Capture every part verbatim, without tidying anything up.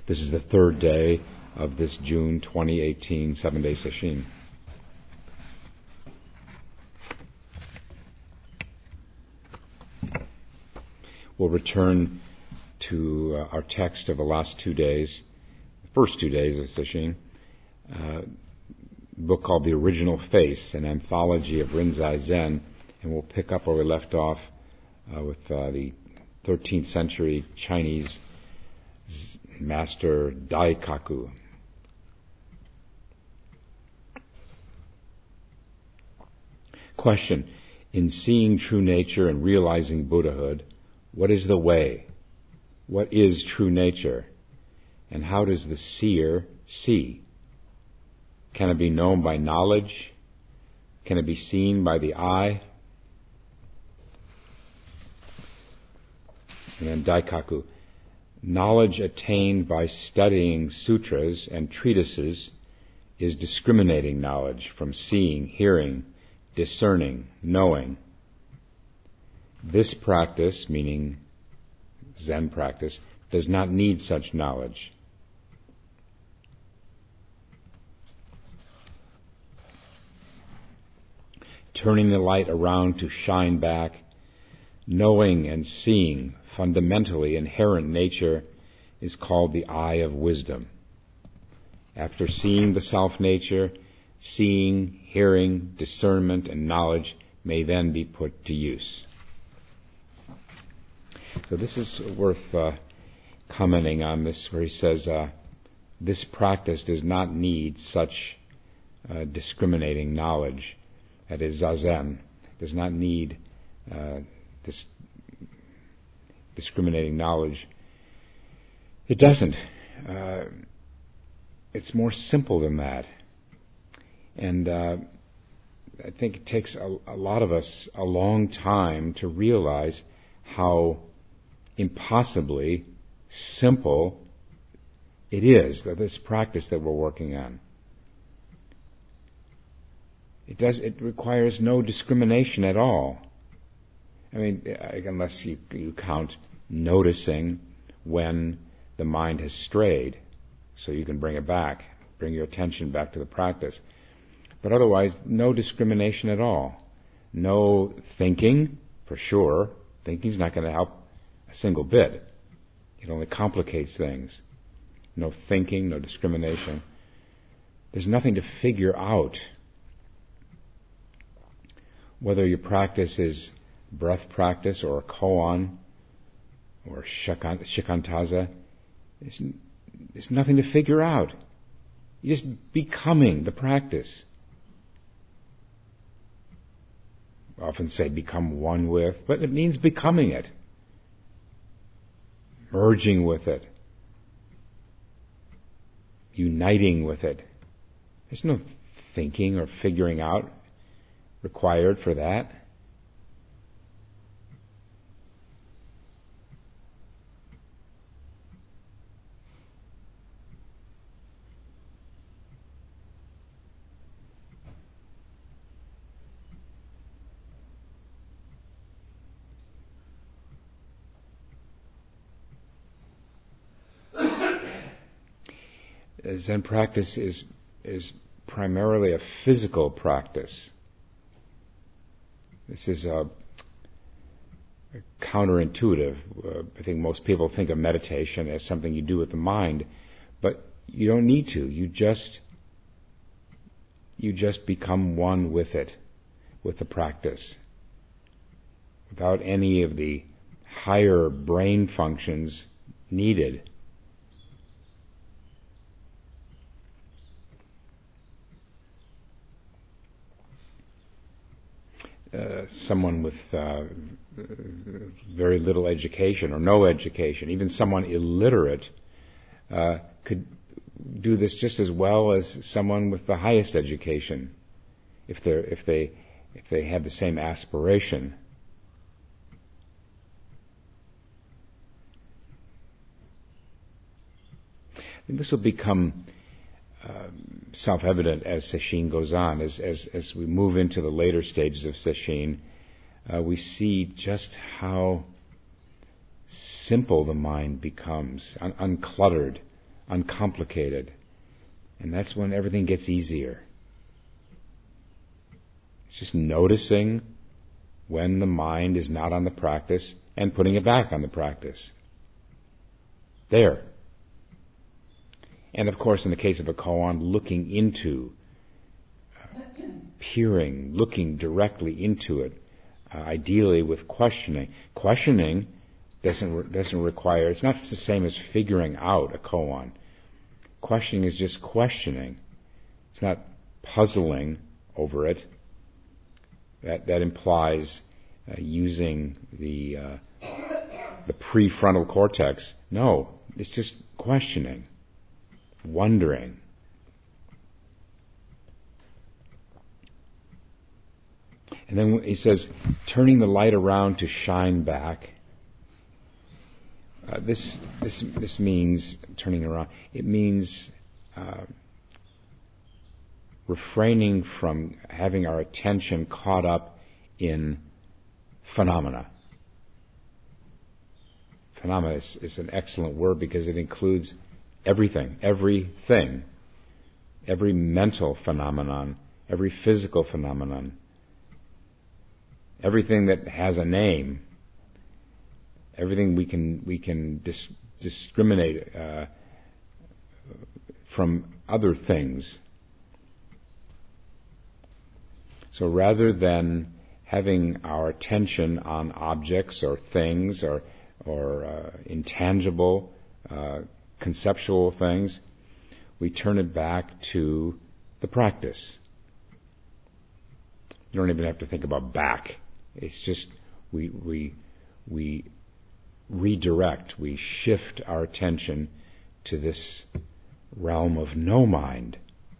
This is the third day of this June twenty eighteen seven-day sesshin. We'll return to uh, our text of the last two days, the first two days of sesshin, uh, a book called The Original Face, an anthology of Rinzai Zen, and we'll pick up where we left off uh, with uh, the thirteenth century Chinese master Daikaku. Question: in seeing true nature and realizing Buddhahood, what is the way? What is true nature? And how does the seer see? Can it be known by knowledge? Can it be seen by the eye? And then Daikaku: knowledge attained by studying sutras and treatises is discriminating knowledge from seeing, hearing, discerning, knowing. This practice, meaning Zen practice, does not need such knowledge. Turning the light around to shine back, knowing and seeing fundamentally inherent nature is called the eye of wisdom. After seeing the self-nature, seeing, hearing, discernment, and knowledge may then be put to use. So this is worth uh, commenting on this, where he says, uh, this practice does not need such uh, discriminating knowledge. That is, Zazen does not need uh, this discriminating knowledge. It doesn't. Uh, it's more simple than that. And uh, I think it takes a, a lot of us a long time to realize how impossibly simple it is, that this practice that we're working on. It does. It requires no discrimination at all. I mean, unless you, you count noticing when the mind has strayed, so you can bring it back, bring your attention back to the practice. But otherwise, no discrimination at all. No thinking, for sure. Thinking's not going to help a single bit. It only complicates things. No thinking, no discrimination. There's nothing to figure out. Whether your practice is breath practice or a koan or shikantaza, there's, there's nothing to figure out. You're just becoming the practice. I often say become one with, but it means becoming it. Merging with it. Uniting with it. There's no thinking or figuring out required for that. Zen practice is is primarily a physical practice. This is a, a counterintuitive. Uh, I think most people think of meditation as something you do with the mind, but you don't need to. You just you just become one with it, with the practice, without any of the higher brain functions needed. Uh, someone with uh, very little education or no education, even someone illiterate, uh, could do this just as well as someone with the highest education, if they if they if they have the same aspiration. And this will become Um, self-evident as sesshin goes on. As, as, as we move into the later stages of sesshin, uh, we see just how simple the mind becomes, un- uncluttered, uncomplicated. And that's when everything gets easier. It's just noticing when the mind is not on the practice and putting it back on the practice. There. And of course, in the case of a koan, looking into, uh, peering, looking directly into it, uh, ideally with questioning. Questioning doesn't doesn't require, it's not the same as figuring out a koan. Questioning is just questioning. It's not puzzling over it. That that implies uh, using the uh, the prefrontal cortex. No, it's just questioning, wondering. And then he says, turning the light around to shine back. Uh, this this this means turning around. It means uh, refraining from having our attention caught up in phenomena. Phenomena is, is an excellent word because it includes everything, everything, every mental phenomenon, every physical phenomenon, everything that has a name, everything we can we can dis, discriminate uh, from other things. So rather than having our attention on objects or things or or uh, intangible uh, conceptual things, we turn it back to the practice. You don't even have to think about back. It's just we we we redirect, we shift our attention to this realm of no mind,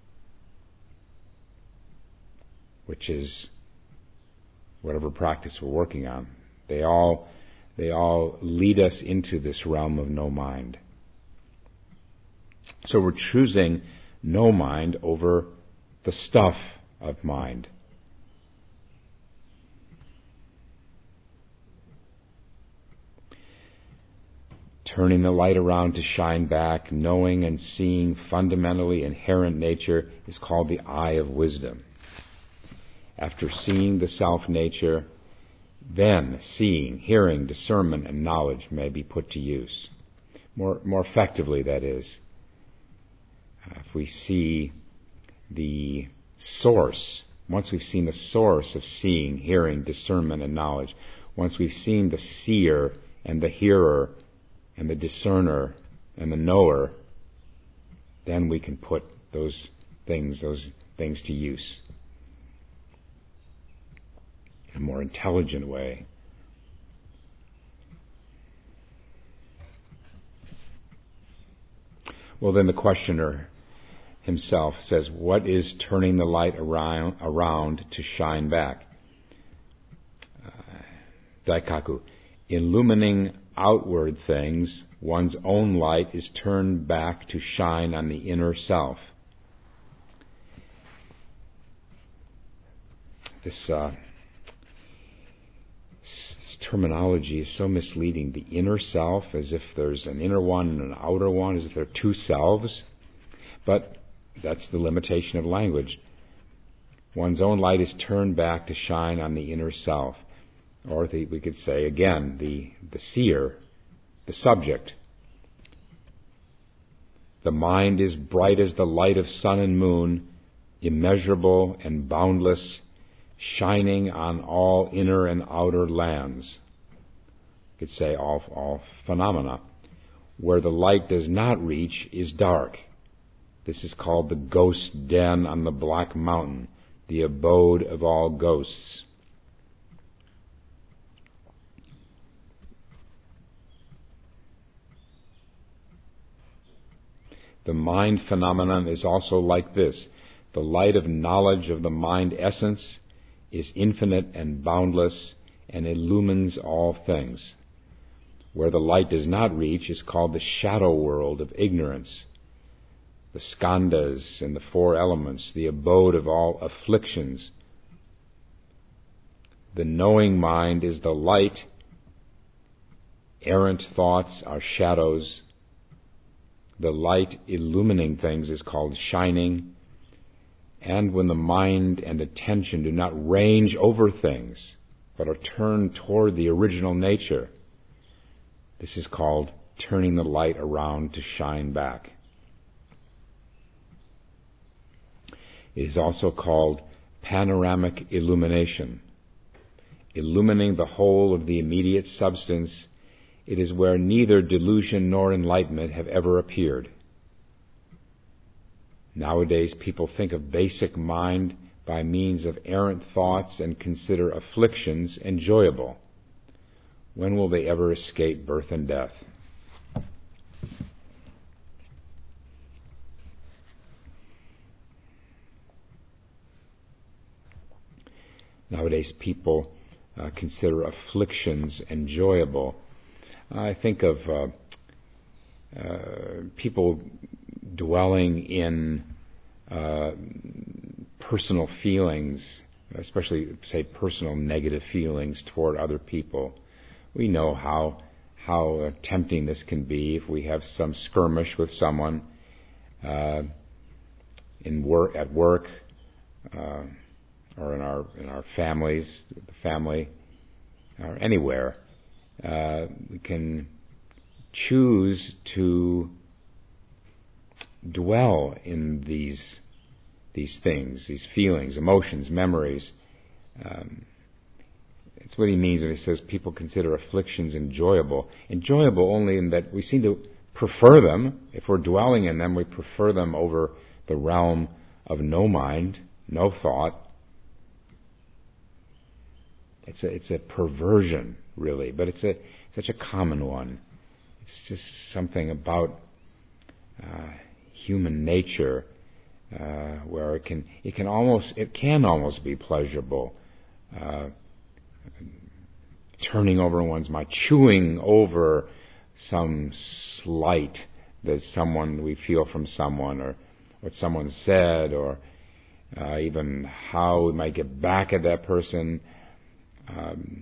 which is whatever practice we're working on. They all they all lead us into this realm of no mind. So we're choosing no mind over the stuff of mind. Turning the light around to shine back, knowing and seeing fundamentally inherent nature is called the eye of wisdom. After seeing the self-nature, then seeing, hearing, discernment, and knowledge may be put to use. More, more effectively, that is. Uh, if we see the source, once we've seen the source of seeing, hearing, discernment, and knowledge, once we've seen the seer and the hearer and the discerner and the knower, then we can put those things, those things to use in a more intelligent way. Well, then the questioner himself says, what is turning the light around, around to shine back? Uh, Daikaku, illumining outward things, one's own light is turned back to shine on the inner self. This, uh, this terminology is so misleading. The inner self, as if there's an inner one and an outer one, as if there are two selves. But that's the limitation of language. One's own light is turned back to shine on the inner self. Or the, we could say, again, the, the seer, the subject. The mind is bright as the light of sun and moon, immeasurable and boundless, shining on all inner and outer lands. We could say all, all phenomena. Where the light does not reach is dark. This is called the ghost den on the Black Mountain, the abode of all ghosts. The mind phenomenon is also like this. The light of knowledge of the mind essence is infinite and boundless and illumines all things. Where the light does not reach is called the shadow world of ignorance, the skandhas and the four elements, the abode of all afflictions. The knowing mind is the light. Errant thoughts are shadows. the light illumining things is called shining. And when the mind and attention do not range over things, but are turned toward the original nature, this is called turning the light around to shine back. It is also called panoramic illumination. Illumining the whole of the immediate substance, it is where neither delusion nor enlightenment have ever appeared. Nowadays, people think of basic mind by means of errant thoughts and consider afflictions enjoyable. When will they ever escape birth and death? Nowadays, people uh, consider afflictions enjoyable. I think of uh, uh, people dwelling in uh, personal feelings, especially, say, personal negative feelings toward other people. We know how how tempting this can be if we have some skirmish with someone uh, in work at work. Uh, or in our in our families, the family, or anywhere, uh, we can choose to dwell in these these things, these feelings, emotions, memories. Um, it's what he means when he says people consider afflictions enjoyable. Enjoyable only in that we seem to prefer them. If we're dwelling in them, we prefer them over the realm of no mind, no thought. It's a, it's a perversion, really, but it's a such a common one. It's just something about uh, human nature uh, where it can it can almost it can almost be pleasurable. Uh, turning over one's mind, chewing over some slight that someone we feel from someone, or what someone said, or uh, even how we might get back at that person. Um,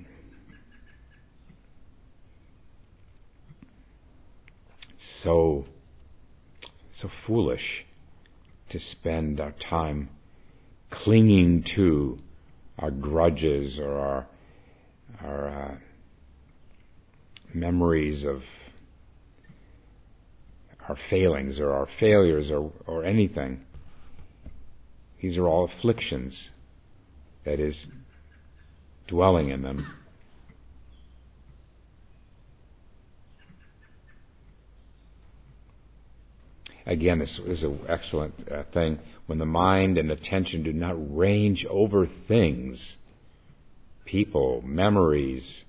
so, so foolish to spend our time clinging to our grudges or our our uh, memories of our failings or our failures or, or anything. These are all afflictions. That is, dwelling in them. Again, this is an excellent uh, thing. When the mind and attention do not range over things, people, memories,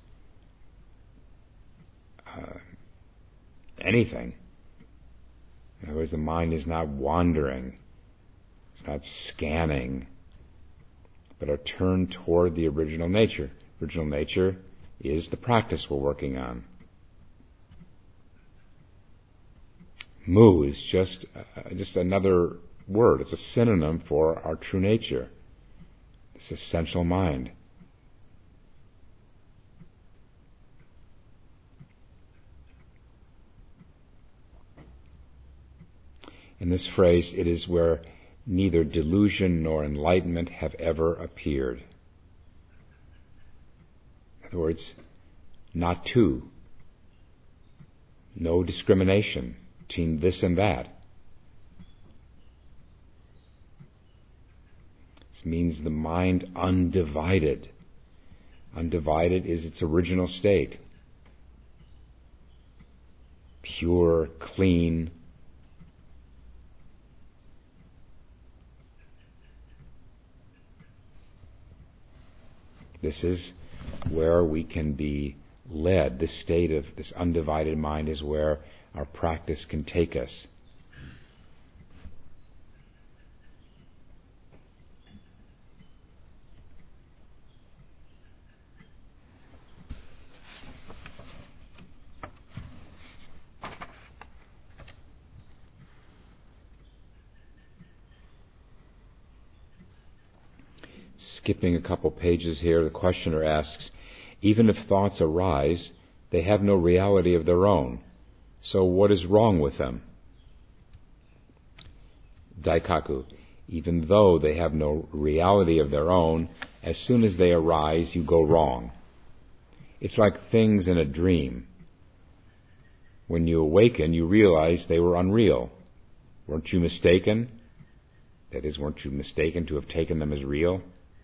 uh, anything. In other words, the mind is not wandering. It's not scanning, but are turned toward the original nature. Original nature is the practice we're working on. Mu is just uh, just another word. It's a synonym for our true nature, this essential mind. In this phrase, it is where neither delusion nor enlightenment have ever appeared. In other words, not two. No discrimination between this and that. This means the mind undivided. Undivided is its original state. Pure, clean. This is where we can be led. This state of this undivided mind is where our practice can take us. Skipping a couple pages here, the questioner asks, even if thoughts arise, they have no reality of their own. So what is wrong with them? daikaku, even though they have no reality of their own, as soon as they arise, you go wrong. It's like things in a dream. When you awaken, you realize they were unreal. Weren't you mistaken? That is, weren't you mistaken to have taken them as real?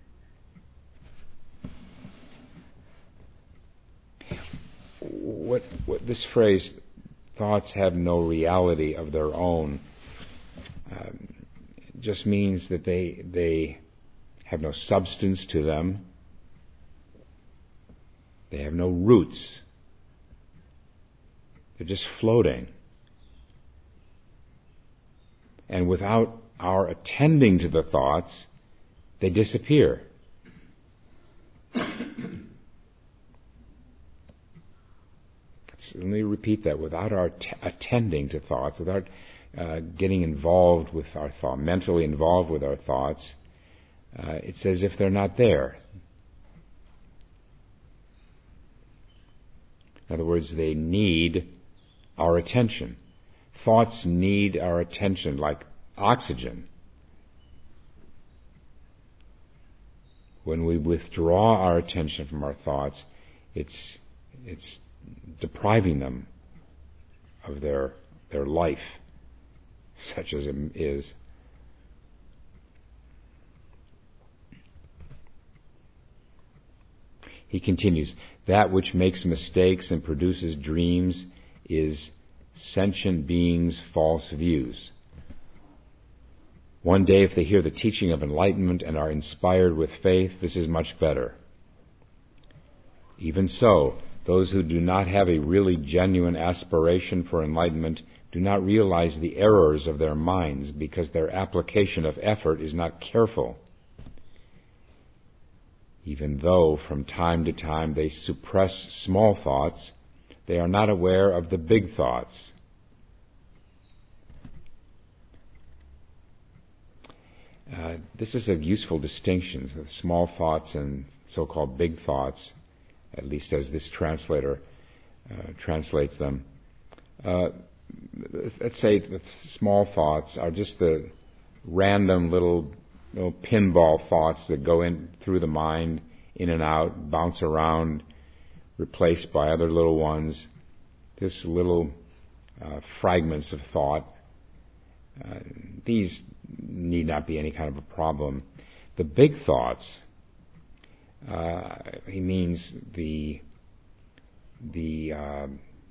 What, what this phrase, thoughts have no reality of their own, um, just means that they they have no substance to them. They have no roots. They're just floating. And without our attending to the thoughts, they disappear. Let me repeat that. Without our t- attending to thoughts, without uh, getting involved with our thought, mentally involved with our thoughts, uh, it's as if they're not there. In other words, they need our attention. Thoughts need our attention like oxygen. When we withdraw our attention from our thoughts, it's it's depriving them of their their life, such as it is. He continues, that which makes mistakes and produces dreams is sentient beings' false views. One day, if they hear the teaching of enlightenment and are inspired with faith, this is much better. Even so, those who do not have a really genuine aspiration for enlightenment do not realize the errors of their minds because their application of effort is not careful. Even though from time to time they suppress small thoughts, they are not aware of the big thoughts. Uh, this is a useful distinction, the small thoughts and so-called big thoughts, at least as this translator uh, translates them. Uh, let's say the small thoughts are just the random little, little pinball thoughts that go in through the mind, in and out, bounce around, replaced by other little ones. Just little uh, fragments of thought. Uh, these need not be any kind of a problem. The big thoughts, uh, he means the the uh,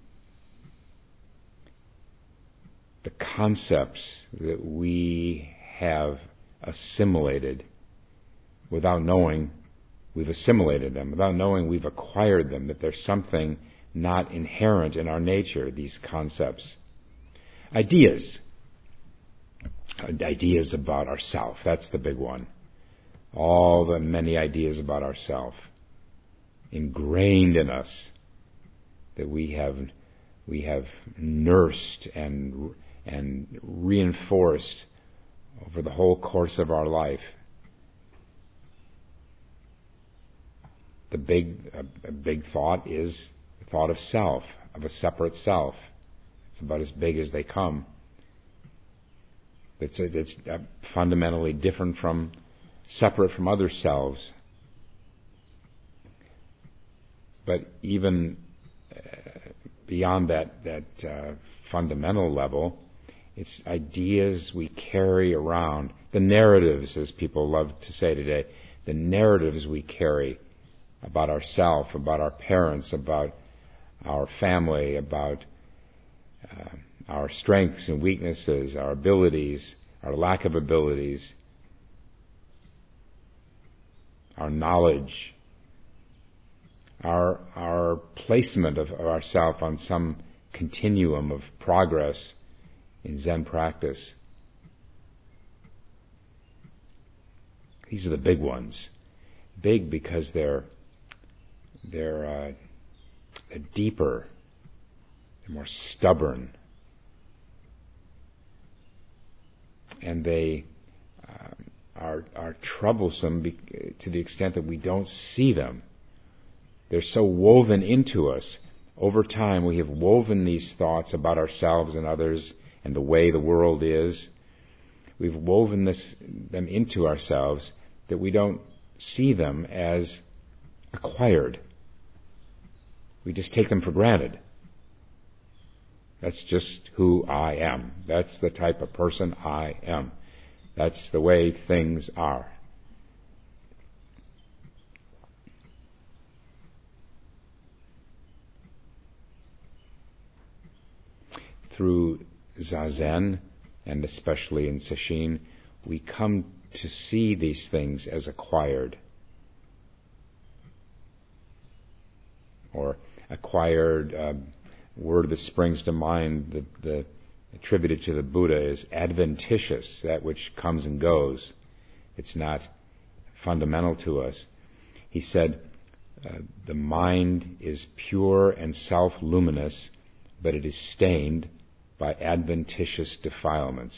the concepts that we have assimilated without knowing we've assimilated them, without knowing we've acquired them, that there's something not inherent in our nature, these concepts. Ideas. Ideas about ourself, that's the big one. All the many ideas about ourself ingrained in us that we have we have nursed and and reinforced over the whole course of our life. The big a, a big thought is the thought of self, of a separate self. It's about as big as they come. It's, it's fundamentally different from, separate from other selves. But even uh, beyond that, that uh, fundamental level, it's ideas we carry around. The narratives, as people love to say today, the narratives we carry about ourselves, about our parents, about our family, about uh, our strengths and weaknesses, our abilities, our lack of abilities, our knowledge, our our placement of, of ourselves on some continuum of progress in Zen practice. These are the big ones. Big because they're they're, uh, they're deeper, they're more stubborn. And they uh, are are troublesome be- to the extent that we don't see them. They're so woven into us. Over time, we have woven these thoughts about ourselves and others and the way the world is. we've woven this them into ourselves that we don't see them as acquired. We just take them for granted. That's just who I am. That's the type of person I am. That's the way things are. Through Zazen, and especially in Sesshin, we come to see these things as acquired. Or acquired, uh, word that springs to mind, the, the attributed to the Buddha, is adventitious, that which comes and goes. It's not fundamental to us. He said, uh, the mind is pure and self-luminous, but it is stained by adventitious defilements.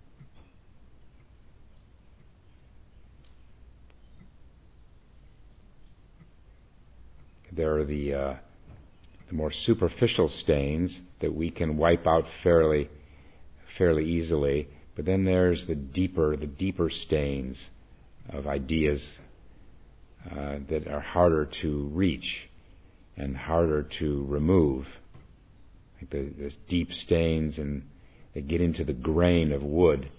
There are the uh, the more superficial stains that we can wipe out fairly fairly easily, but then there's the deeper the deeper stains of ideas uh, that are harder to reach and harder to remove. Like the, there's deep stains and they get into the grain of wood.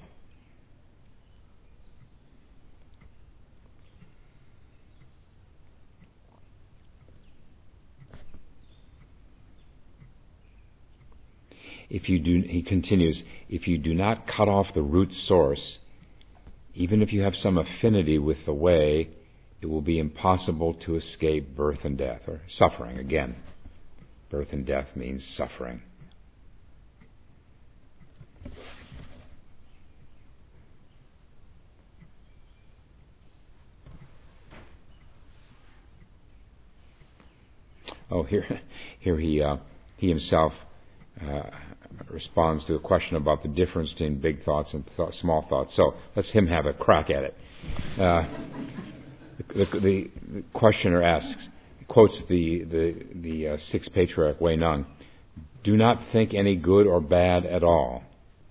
If you do, he continues, if you do not cut off the root source, even if you have some affinity with the way, it will be impossible to escape birth and death, or suffering again. Birth and death means suffering. Oh, here, here he uh, he himself uh, responds to a question about the difference between big thoughts and th- small thoughts. So let's him have a crack at it. Uh, the, the, the questioner asks, quotes the the, the uh, sixth patriarch Wei Neng, "Do not think any good or bad at all."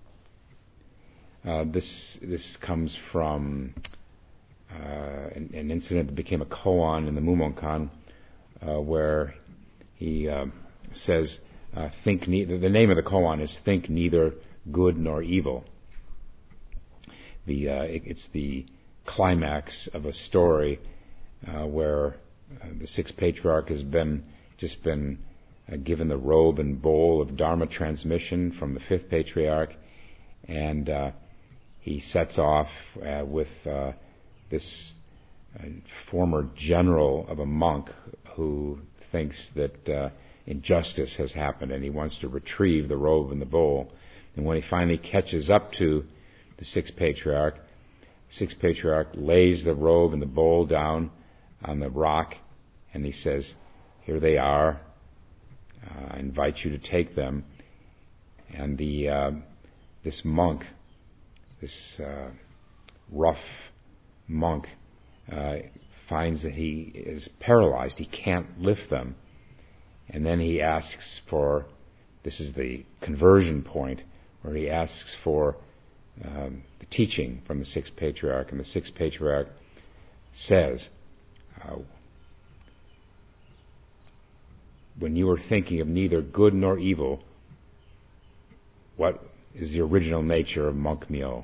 Uh, this this comes from uh, an, an incident that became a koan in the Mumonkan, uh, where he uh, says, uh, "Think ne- the name of the koan is "Think neither good nor evil." The uh, it, it's the climax of a story uh, where uh, the sixth patriarch has been just been uh, given the robe and bowl of Dharma transmission from the fifth patriarch, and uh, he sets off uh, with uh, this uh, former general of a monk who thinks that uh, injustice has happened, and he wants to retrieve the robe and the bowl. And when he finally catches up to the sixth patriarch, the sixth patriarch lays the robe and the bowl down on the rock, and he says, "Here they are. Uh, I invite you to take them." And the uh, this monk, this uh, rough monk, uh, finds that he is paralyzed. He can't lift them. And then he asks for, this is the conversion point, where he asks for um, the teaching from the sixth patriarch. And the sixth patriarch says, uh, when you are thinking of neither good nor evil, what is the original nature of Monk Myo?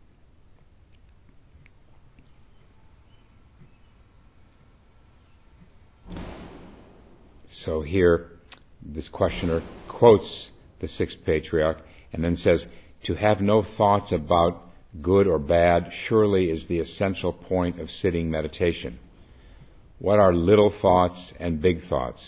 So here, this questioner quotes the sixth patriarch and then says, "To have no thoughts about good or bad surely is the essential point of sitting meditation. What are little thoughts and big thoughts?"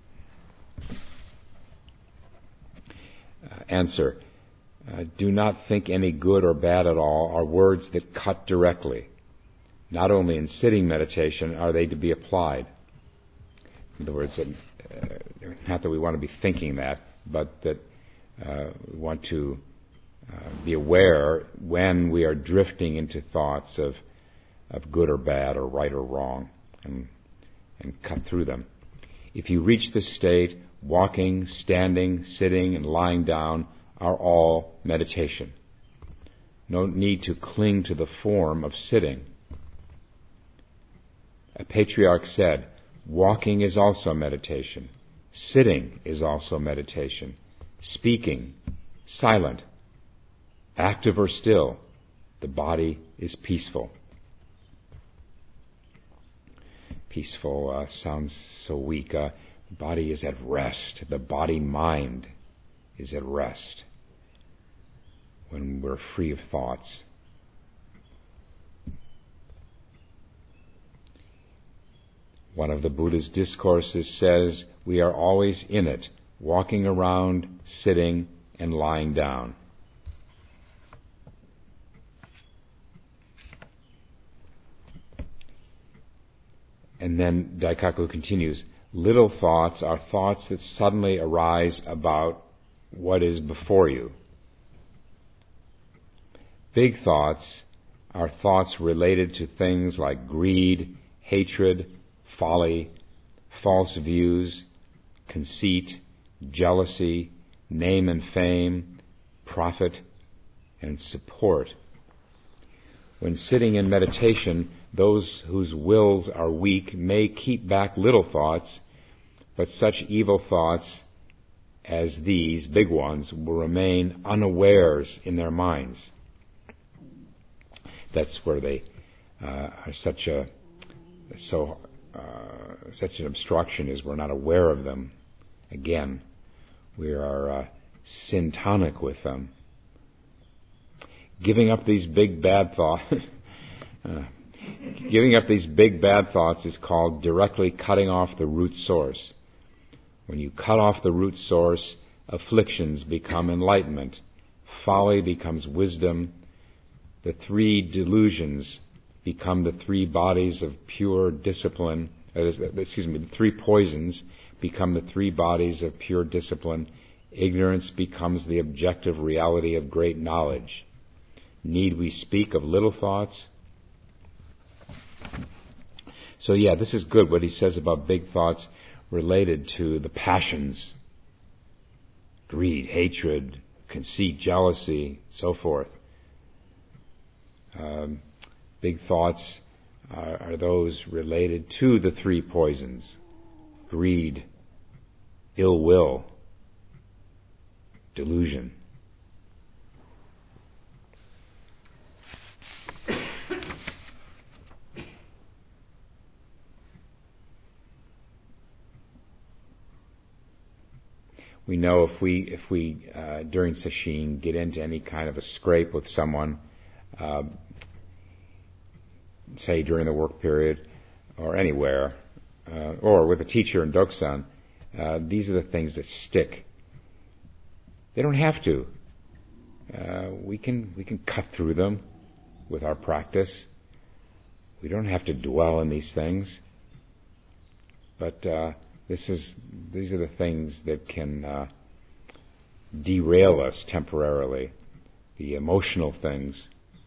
Uh, answer, uh, "Do not think any good or bad at all" are words that cut directly. Not only in sitting meditation are they to be applied. In other words, uh, not that we want to be thinking that, but that uh, we want to uh, be aware when we are drifting into thoughts of of good or bad or right or wrong, and and cut through them. If you reach this state, walking, standing, sitting, and lying down are all meditation. no need to cling to the form of sitting. A patriarch said, walking is also meditation. Sitting is also meditation. Speaking, silent, active or still, the body is peaceful. Peaceful uh, sounds so weak. Uh, body is at rest. The body-mind is at rest when we're free of thoughts. One of the Buddha's discourses says, we are always in it, walking around, sitting, and lying down. And then Daikaku continues, little thoughts are thoughts that suddenly arise about what is before you. Big thoughts are thoughts related to things like greed, hatred, folly, false views, conceit, jealousy, name and fame, profit, and support. When sitting in meditation, those whose wills are weak may keep back little thoughts, but such evil thoughts as these, big ones, will remain unawares in their minds. That's where they uh, are such a so uh, such an obstruction, is we're not aware of them. Again, we are uh, syntonic with them. Giving up these big bad thoughts. uh, Giving up these big bad thoughts is called directly cutting off the root source. When you cut off the root source, afflictions become enlightenment. Folly becomes wisdom. The three delusions become the three bodies of pure discipline. Uh, excuse me, the three poisons become the three bodies of pure discipline. Ignorance becomes the objective reality of great knowledge. Need we speak of little thoughts? So yeah, this is good what he says about big thoughts related to the passions. Greed, hatred, conceit, jealousy, so forth. Um, big thoughts are, are those related to the three poisons. Greed, ill will, delusion. We know if we, if we uh, during sesshin get into any kind of a scrape with someone, uh, say during the work period or anywhere, uh, or with a teacher in Doksan, uh, these are the things that stick. They don't have to. Uh, we can we can cut through them with our practice. We don't have to dwell on these things. But uh, This is; these are the things that can uh, derail us temporarily, the emotional things.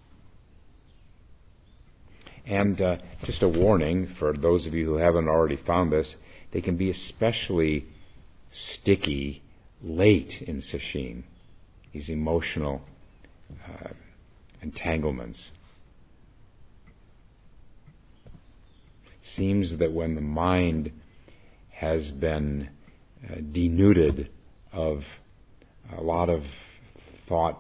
And uh, just a warning for those of you who haven't already found this, they can be especially sticky late in sesshin, these emotional uh, entanglements. Seems that when the mind has been uh, denuded of a lot of thought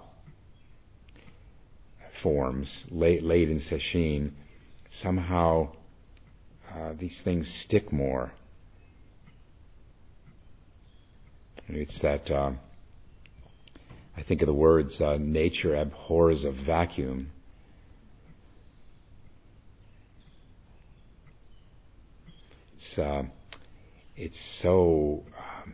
forms late, late in sesshin, somehow uh, these things stick more. It's that, uh, I think of the words, uh, nature abhors a vacuum. It's, uh, it's so, um,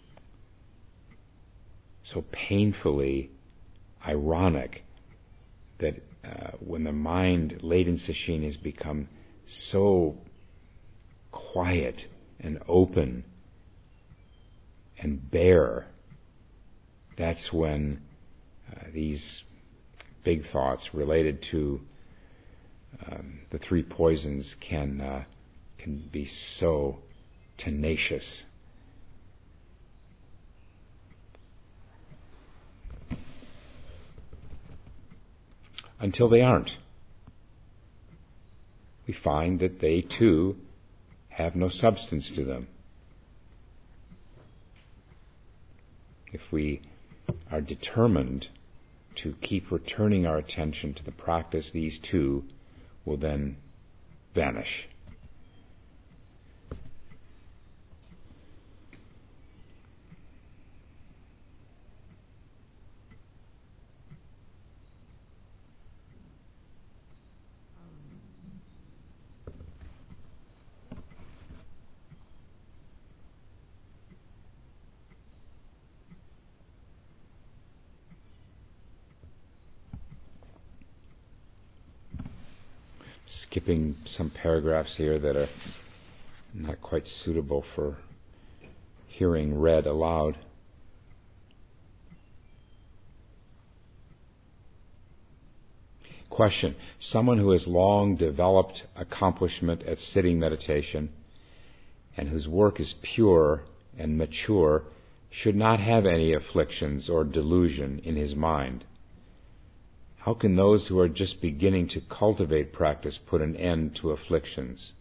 so painfully ironic that uh, when the mind late in sesshin has become so quiet and open and bare, that's when uh, these big thoughts related to um, the three poisons can uh, can be so tenacious. until they aren't. We find that they too have no substance to them. If we are determined to keep returning our attention to the practice, these too will then vanish. Skipping some paragraphs here that are not quite suitable for hearing read aloud. Question. Someone who has long developed accomplishment at sitting meditation and whose work is pure and mature should not have any afflictions or delusion in his mind. How can those who are just beginning to cultivate practice put an end to afflictions?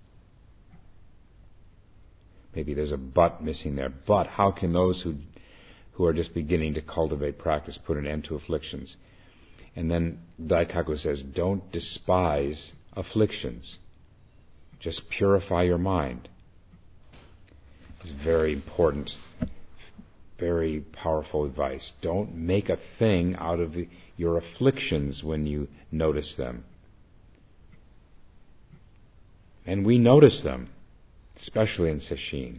Maybe there's a but missing there. But how can those who who are just beginning to cultivate practice put an end to afflictions? And then Daikaku says, don't despise afflictions. Just purify your mind. It's very important, very powerful advice. Don't make a thing out of the, your afflictions when you notice them. And we notice them, especially in Sesshin.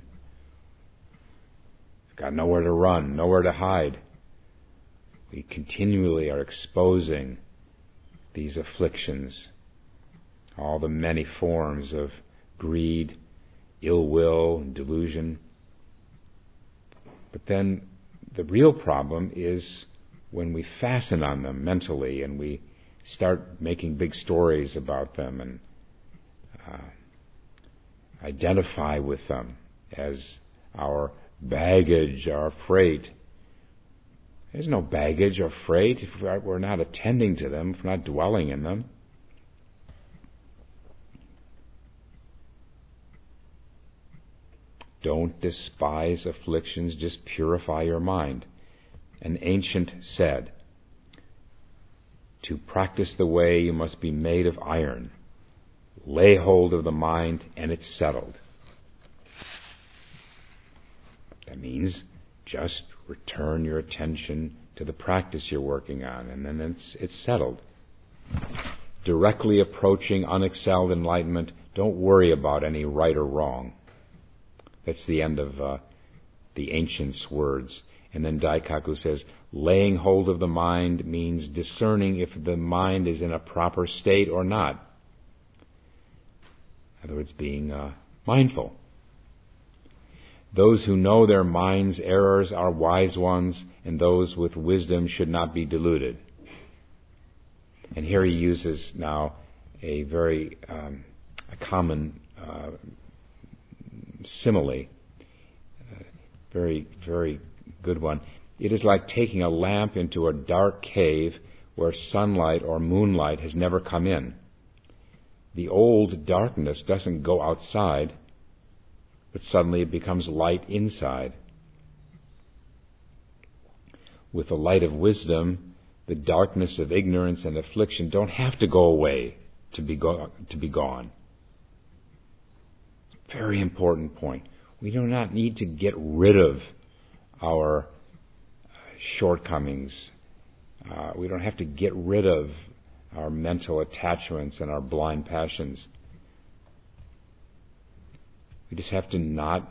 We've got nowhere to run, nowhere to hide. We continually are exposing these afflictions, all the many forms of greed, ill will, and delusion. But then the real problem is when we fasten on them mentally and we start making big stories about them and uh, identify with them as our baggage, our freight. There's no baggage or freight if we're not attending to them, if we're not dwelling in them. Don't despise afflictions, just purify your mind. An ancient said, to practice the way you must be made of iron. Lay hold of the mind and it's settled. That means just return your attention to the practice you're working on, and then it's, it's settled. Directly approaching unexcelled enlightenment, don't worry about any right or wrong. That's the end of uh, the ancients' words. And then Daikaku says, laying hold of the mind means discerning if the mind is in a proper state or not. In other words, being uh, mindful. Those who know their mind's errors are wise ones, and those with wisdom should not be deluded. And here he uses now a very um, a common uh, simile, uh, very, very good one. It is like taking a lamp into a dark cave where sunlight or moonlight has never come in. The old darkness doesn't go outside, but suddenly it becomes light inside. With the light of wisdom, the darkness of ignorance and affliction don't have to go away to be go- to be gone. Very important point. We do not need to get rid of our shortcomings. Uh, we don't have to get rid of our mental attachments and our blind passions. We just have to not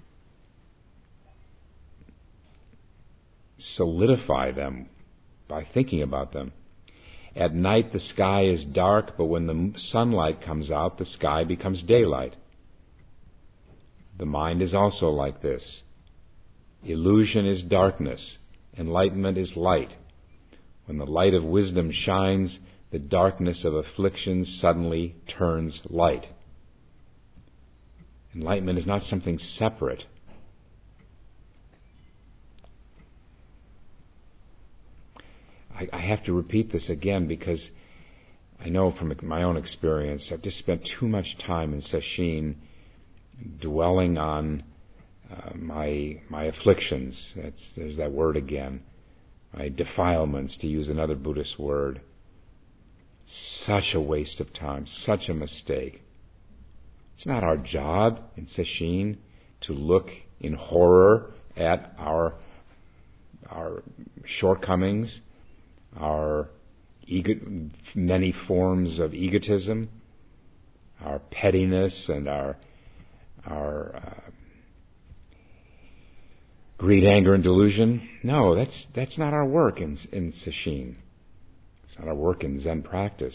solidify them by thinking about them. At night the sky is dark, but when the sunlight comes out, the sky becomes daylight. The mind is also like this. Illusion is darkness. Enlightenment is light. When the light of wisdom shines, the darkness of affliction suddenly turns light. Enlightenment is not something separate. I, I have to repeat this again because I know from my own experience, I've just spent too much time in sesshin dwelling on uh, my my afflictions. That's, there's that word again. My defilements, to use another Buddhist word. Such a waste of time, such a mistake. It's not our job in sesshin to look in horror at our our shortcomings, our ego, many forms of egotism, our pettiness, and our our uh, greed, anger, and delusion. No, that's that's not our work in in sesshin. It's not our work in Zen practice.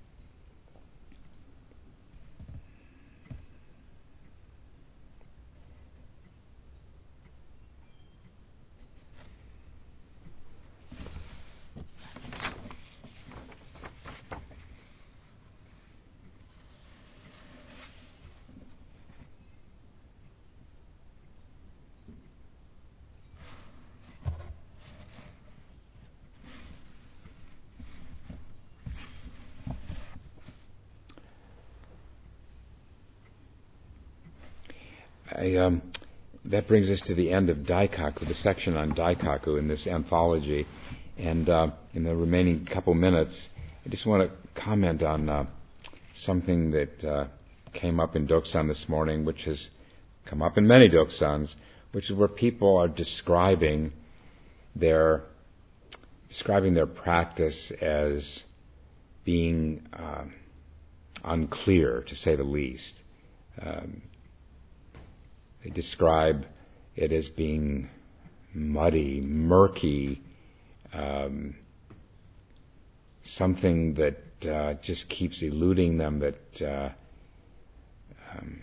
I, um, that brings us to the end of Daikaku, the section on Daikaku in this anthology. And uh, in the remaining couple minutes, I just want to comment on uh, something that uh, came up in Dokusan this morning, which has come up in many Dokusans, which is where people are describing their describing their practice as being uh, unclear, to say the least. Um, They describe it as being muddy, murky, um, something that uh, just keeps eluding them, that uh, um,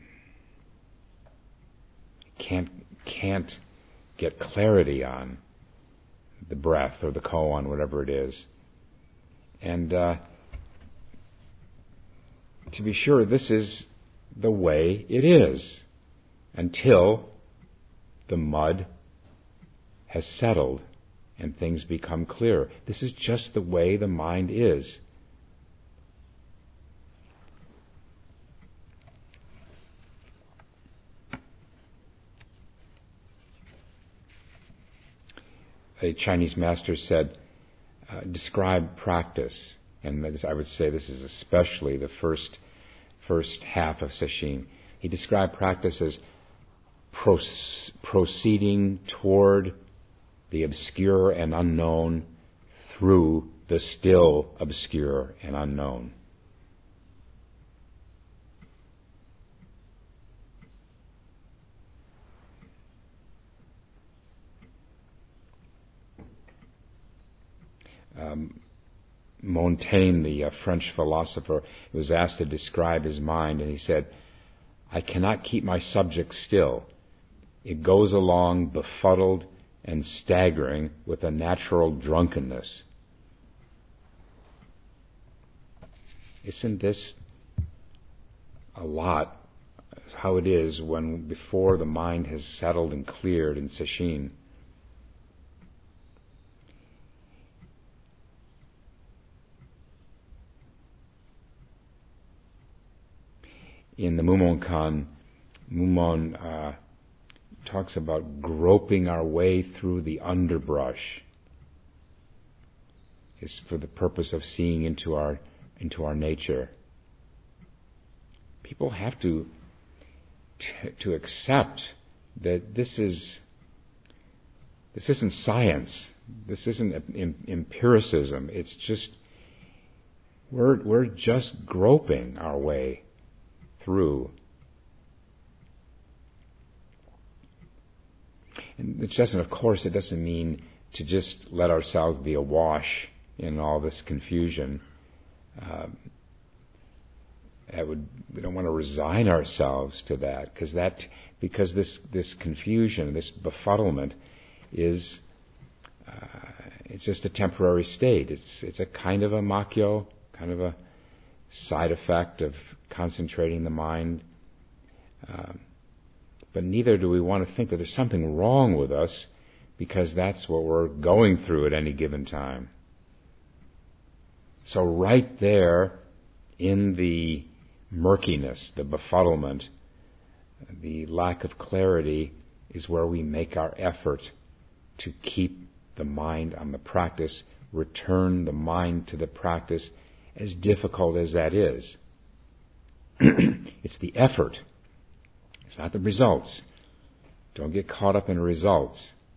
can't can't get clarity on the breath or the koan, whatever it is. And uh, to be sure, this is the way it is, until the mud has settled and things become clear. This is just the way the mind is. A Chinese master said, uh, describe practice, and this, I would say this is especially the first first half of sesshin. He described practice as proceeding toward the obscure and unknown through the still obscure and unknown. Um, Montaigne, the uh, French philosopher, was asked to describe his mind, and he said, "I cannot keep my subject still. It goes along befuddled and staggering with a natural drunkenness." Isn't this a lot how it is when before the mind has settled and cleared in sesshin? In the Mumonkan, Mumon uh, talks about groping our way through the underbrush. It's for the purpose of seeing into our into our nature. People have to t- to accept that this is this isn't science. This isn't em- empiricism. It's just we're we're just groping our way through. And it doesn't, of course, it doesn't mean to just let ourselves be awash in all this confusion. Um, I would, we don't want to resign ourselves to that, because that, because this this confusion, this befuddlement, is uh, it's just a temporary state. It's it's a kind of a makyo, kind of a side effect of concentrating the mind. Um, but neither do we want to think that there's something wrong with us because that's what we're going through at any given time. So right there in the murkiness, the befuddlement, the lack of clarity is where we make our effort to keep the mind on the practice, return the mind to the practice, as difficult as that is. It's the effort. It's not the results. Don't get caught up in results.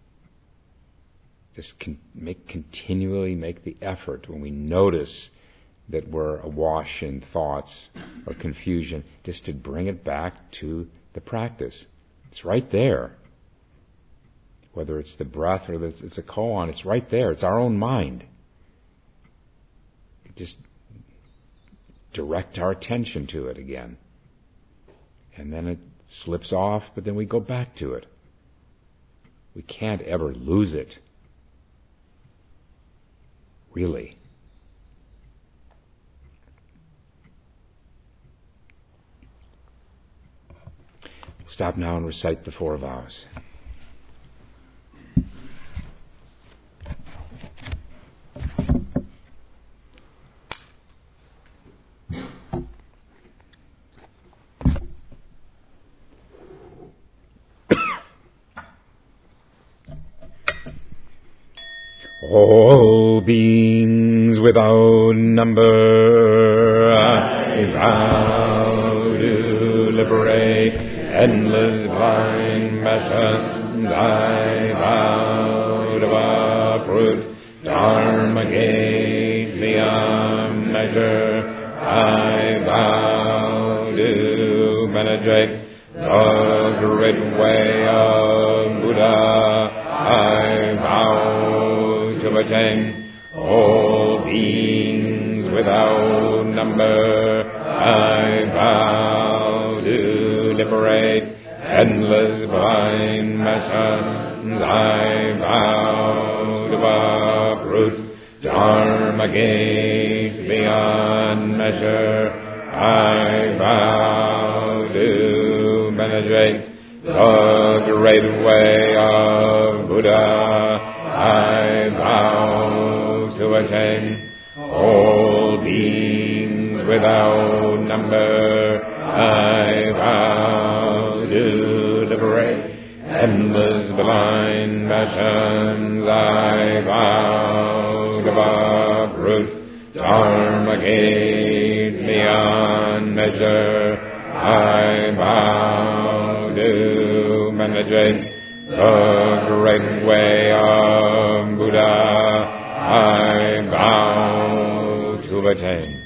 Just con- make continually make the effort. When we notice that we're awash in thoughts or confusion, just to bring it back to the practice. It's right there. Whether it's the breath or it's a koan, it's right there. It's our own mind. Just direct our attention to it again. And then it slips off, but then we go back to it. We can't ever lose it. Really. Stop now and recite the four vows. All beings without number, I vow to liberate endless blind passions. I vow to uproot dharma gate beyond measure. I vow to penetrate the great way of Buddha. I vow to attain all beings without number. I vow to liberate endless blind passions. I vow to uproot dharma gates beyond measure. I vow to penetrate the great way of Buddha. I vow to attain all beings without number. I vow to liberate endless blind passions. I vow to uproot dharma gates beyond measure. I vow to penetrate the great way of Buddha. I vow to attain